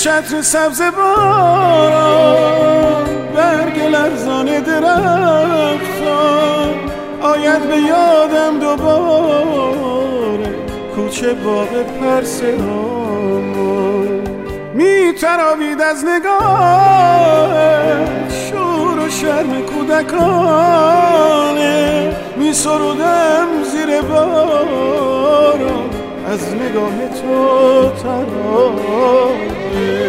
چتر سبز باران، برگ لرزان درختان، آید به یادم دوباره کوچه باغ پرسه‌هامان. می تراوید از نگاه شور و شرم کودکانه، می سرودم زیر باران از نگاه تو ترانه.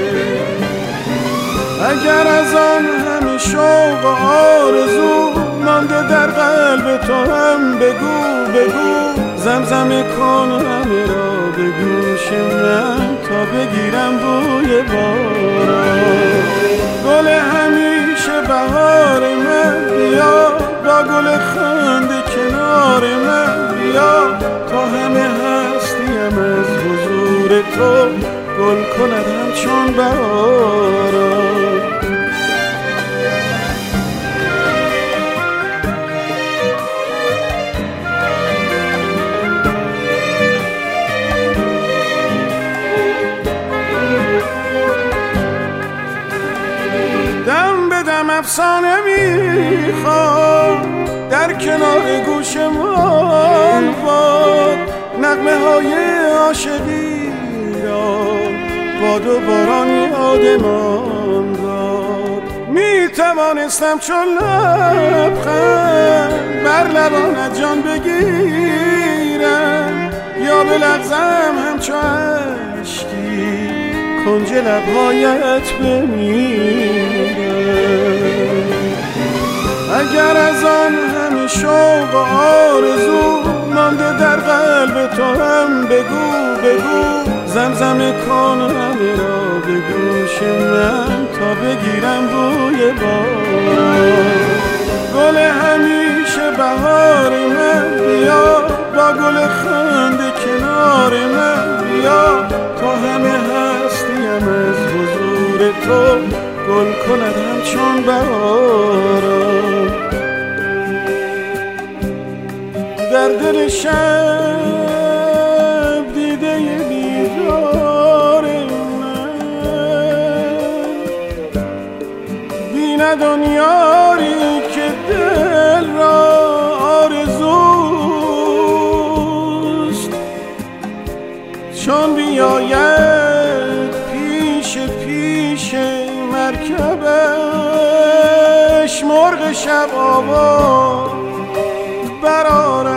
اگر از آن همه شوق و آرزو مانده در قلب تو هم بگو بگو، زمزمه کن همه را به گوش من تا بگیرم بوی باران. گل همیشه بهار من بیا، با گل خنده کنار من بیا، تا همه هستیم از حضور تو گل کند همچون بهاران. دم به دم افسانه میخوام در کنار گوشمان باد، نغمه های عاشقی را باد و باران یادمان داد. می توانستم چون لبخند بر لبانت جان بگیرم، یا بلغزم همچو اشکی کنج لبهایت بمیرم. اگر از آن همه شوق و آرزو مانده در قلب تو هم بگو بگو، زمزمه کن همه را به گوش من تا بگیرم بوی باران. گل همیشه بهار من بیا، با گل خنده کنار من بیا، تا همه هستیم از حضور تو گل کند همچون بهاران. در دل شب دیده بیدار من بیند آن یاری که دل را آرزوست، چون بیاید پیش پیش مرکبش مرغ شب آواز برآرد